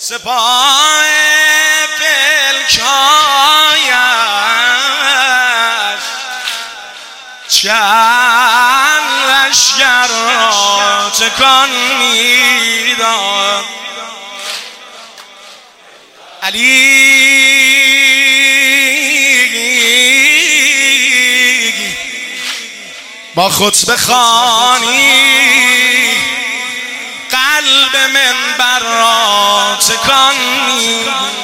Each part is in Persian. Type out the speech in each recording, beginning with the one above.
سپاه پلکایش چند لشگر را تکان میداد. علی با خطبه خوانی قلب منبر را تکان میداد.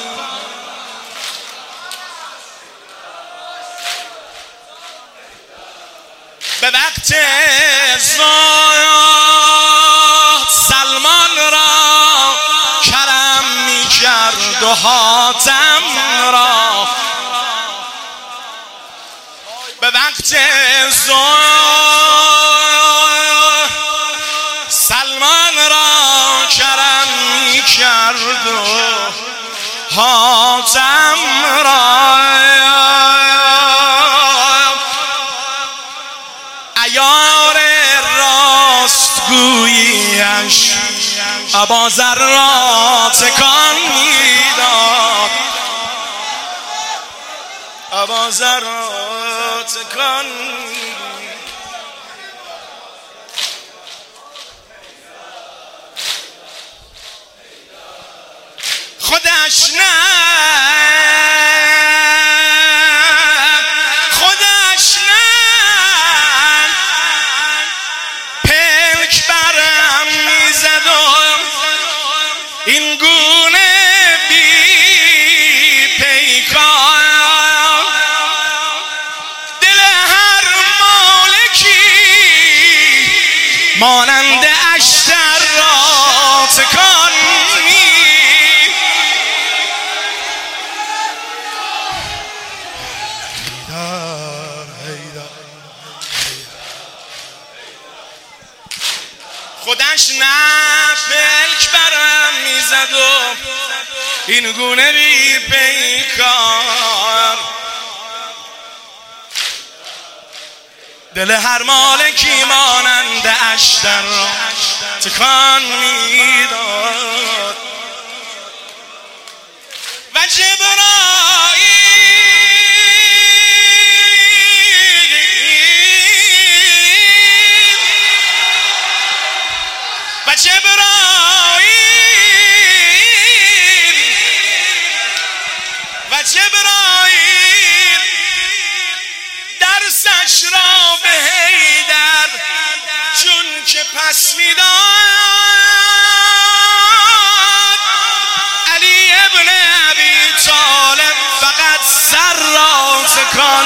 به وقت زهد سلمان را کرم میکرد و حاتم را. به وقت زهد سلمان را کرم میکرد و حاتم را. عیار راستگوییش ابوذر را تکان میداد. ابوذر را تکان میداد. خودش نه این گونه بی پیکار دل هر مالکی مانند اشتر را تکان خودش نه پلک برم میزد و این گونه بی پیکار دل هر مالکی مانند اشتر را تکان میداد. و جبرائیل درسش را به حیدر چون که پس میداد. علی ابن ابی طالب فقط سر را تکان.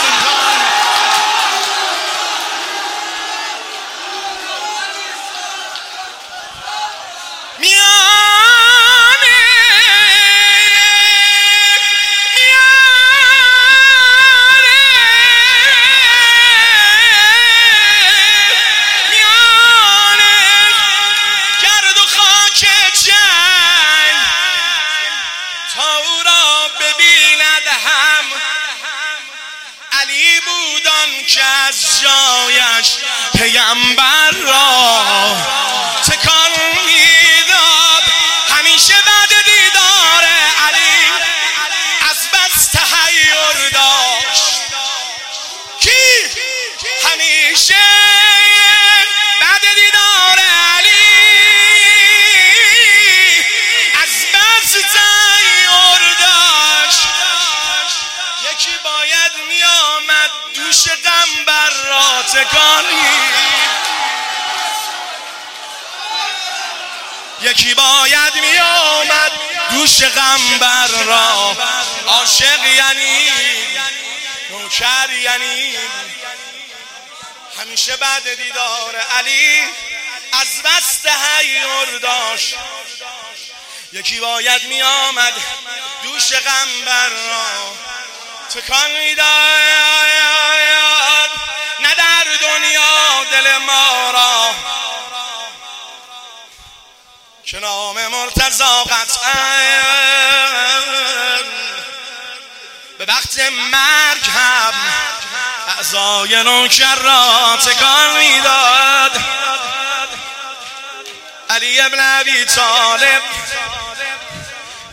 علی بودان که از جایش پیامبر را تکان میداد. همیشه بعد دیدار علی از بس تحیر داشت. کی همیشه بعد دیدار علی از بس تحیر داشت. یکی باید میامد دوش قنبر را تکانی. یکی باید میامد دوش قنبر را. عاشق یعنی نوکر یعنی همیشه بعد دیدار علی از بس تحیر داشت. یکی باید میامد دوش قنبر را تکان میداد. نه در دنیا دل ما را که نام مرتضی قطعا به وقت مرگ هم اعضای نوکر را تکان میداد. علی ابن ابی طالب